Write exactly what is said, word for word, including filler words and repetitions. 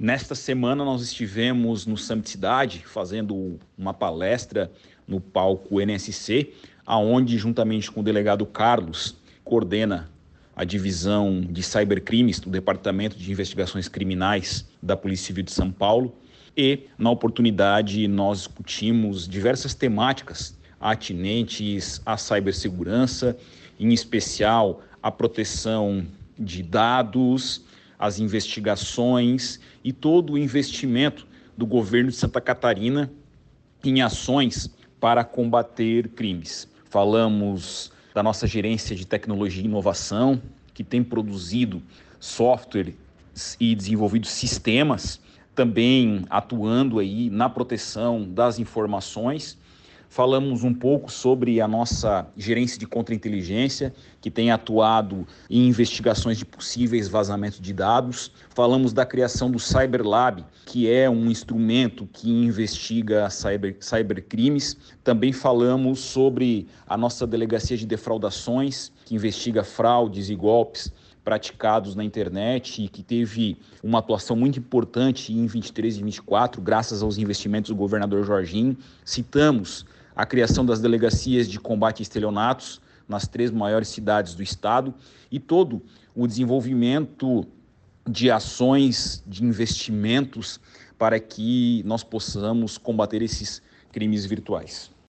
Nesta semana nós estivemos no Summit Cidade fazendo uma palestra no palco N S C, aonde juntamente com o delegado Carlos, coordena a divisão de cybercrimes do Departamento de Investigações Criminais da Polícia Civil de São Paulo, e na oportunidade nós discutimos diversas temáticas atinentes à cibersegurança, em especial a proteção de dados, as investigações e todo o investimento do governo de Santa Catarina em ações para combater crimes. Falamos da nossa gerência de tecnologia e inovação, que tem produzido software e desenvolvido sistemas, também atuando aí na proteção das informações. Falamos um pouco sobre a nossa gerência de contra-inteligência, que tem atuado em investigações de possíveis vazamentos de dados. Falamos da criação do CyberLab, que é um instrumento que investiga cyber, cybercrimes. Também falamos sobre a nossa delegacia de defraudações, que investiga fraudes e golpes praticados na internet e que teve uma atuação muito importante em vinte e três e vinte e quatro, graças aos investimentos do governador Jorginho. Citamos a criação das delegacias de combate a estelionatos nas três maiores cidades do estado e todo o desenvolvimento de ações, de investimentos para que nós possamos combater esses crimes virtuais.